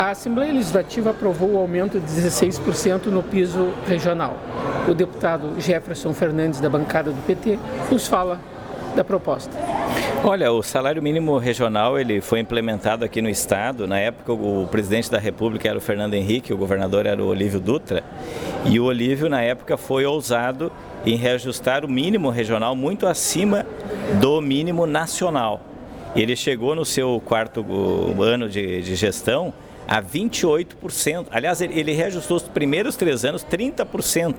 A Assembleia Legislativa aprovou o aumento de 16% no piso regional. O deputado Jefferson Fernandes, da bancada do PT, nos fala da proposta. Olha, o salário mínimo regional ele foi implementado aqui no estado. Na época o presidente da República era o Fernando Henrique, o governador era o Olívio Dutra. E o Olívio na época foi ousado em reajustar o mínimo regional muito acima do mínimo nacional. Ele chegou no seu quarto ano de gestão a 28%. Aliás, ele reajustou os primeiros 3 anos 30%.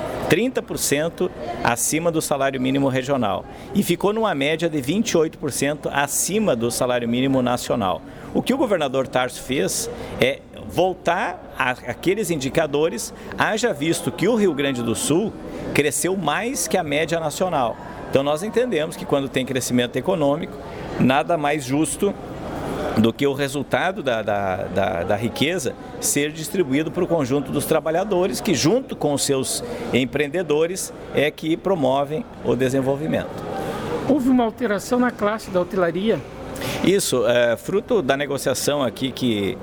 30% acima do salário mínimo regional e ficou numa média de 28% acima do salário mínimo nacional. O que o governador Tarso fez é voltar àqueles indicadores, haja visto que o Rio Grande do Sul cresceu mais que a média nacional. Então nós entendemos que quando tem crescimento econômico, nada mais justo do que o resultado da riqueza ser distribuído para o conjunto dos trabalhadores que, junto com os seus empreendedores, é que promovem o desenvolvimento. Houve uma alteração na classe da hotelaria? Isso, fruto da negociação aqui que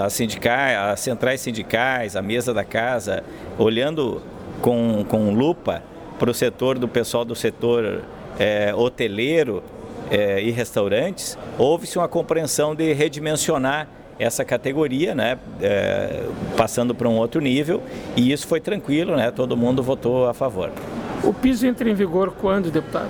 as centrais sindicais, a mesa da casa, olhando com lupa para o setor do pessoal do setor hoteleiro, e restaurantes, houve-se uma compreensão de redimensionar essa categoria, né, passando para um outro nível, e isso foi tranquilo, né, todo mundo votou a favor. O piso entra em vigor quando, deputado?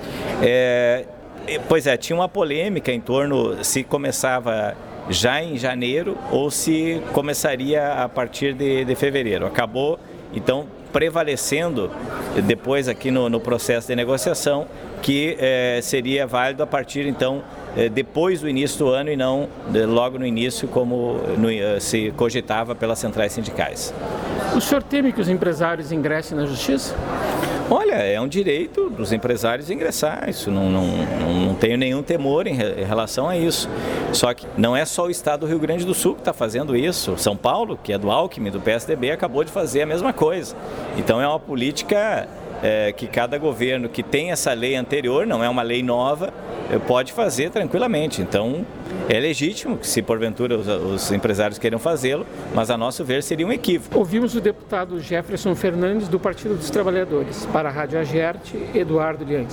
Pois tinha uma polêmica em torno se começava já em janeiro ou se começaria a partir de fevereiro. Acabou, então, prevalecendo depois aqui no processo de negociação que seria válido a partir então depois do início do ano e não logo no início como se cogitava pelas centrais sindicais. O senhor teme que os empresários ingressem na justiça? Olha, é um direito dos empresários ingressar, isso não tenho nenhum temor em relação a isso. Só que não é só o estado do Rio Grande do Sul que está fazendo isso. São Paulo, que é do Alckmin, do PSDB, acabou de fazer a mesma coisa. Então é uma política que cada governo que tem essa lei anterior, não é uma lei nova, pode fazer tranquilamente. Então é legítimo que, se porventura os empresários queiram fazê-lo, mas a nosso ver seria um equívoco. Ouvimos o deputado Jefferson Fernandes, do Partido dos Trabalhadores. Para a Rádio Agerte, Eduardo Liang.